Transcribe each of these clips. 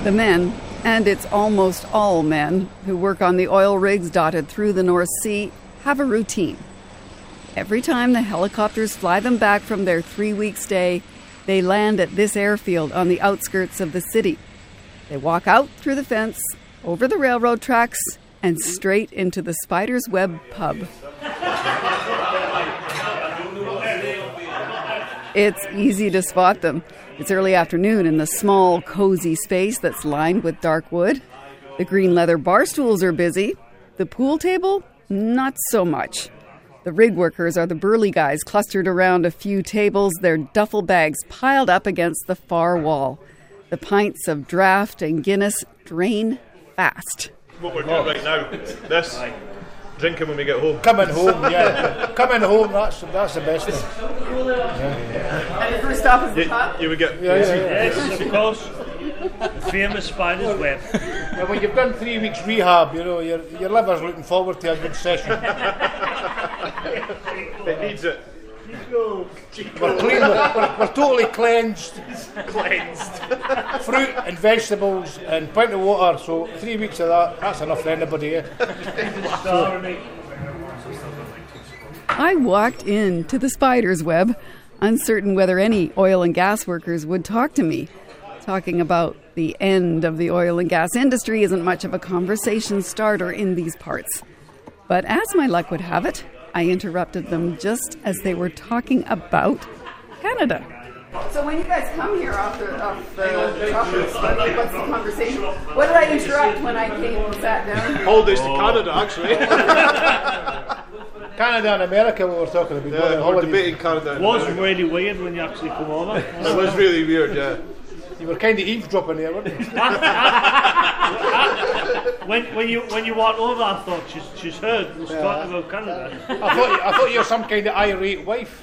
The men, and it's almost all men, who work on the oil rigs dotted through the North Sea, have a routine. Every time the helicopters fly them back from their 3-week stay, they land at this airfield on the outskirts of the city. They walk out through the fence, over the railroad tracks, and straight into the Spider's Web pub. It's easy to spot them. It's early afternoon in the small, cozy space that's lined with dark wood. The green leather bar stools are busy. The pool table, not so much. The rig workers are the burly guys clustered around a few tables, their duffel bags piled up against the far wall. The pints of draft and Guinness drain fast. What we're doing right now, this, drinking when we get home. Coming home, yeah. Coming home, that's the best thing. And your first stop is the pub? You would get... Yes, of course. The famous Spider's Web. Yeah, when you've done 3 weeks rehab, you know, your liver's looking forward to a good session. It needs it. We're clean, we're totally cleansed. Fruit and vegetables and pint of water, so 3 weeks of that's enough for anybody. I walked into the Spider's Web, uncertain whether any oil and gas workers would talk to me. Talking about the end of the oil and gas industry isn't much of a conversation starter in these parts. But as my luck would have it, I interrupted them just as they were talking about Canada. So when you guys come here off the choppers, what's the conversation? What did I interrupt when I came and sat down here? Holidays to Canada, actually. Canada and America, we were talking about. Yeah, we're debating Canada. It was really weird when you actually come over. It was really weird, yeah. You were kind of eavesdropping there, weren't you? when you walked over, I thought she's heard us talking about Canada. I thought you were some kind of irate wife.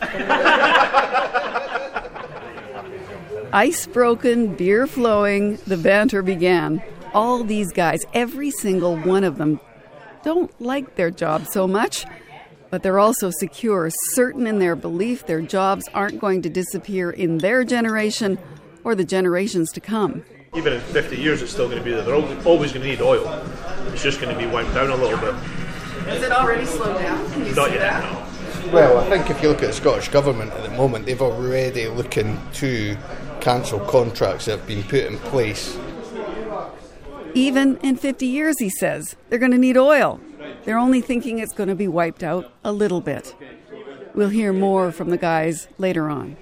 Ice broken, beer flowing, the banter began. All these guys, every single one of them, don't like their job so much, but they're also secure, certain in their belief their jobs aren't going to disappear in their generation or the generations to come. Even in 50 years, it's still going to be there. They're always going to need oil. It's just going to be wound down a little bit. Has it already slowed down? Can you Not see yet, that? no. Well, I think if you look at the Scottish Government at the moment, they've already looking to cancel contracts that have been put in place. Even in 50 years, he says, they're going to need oil. They're only thinking it's going to be wiped out a little bit. We'll hear more from the guys later on.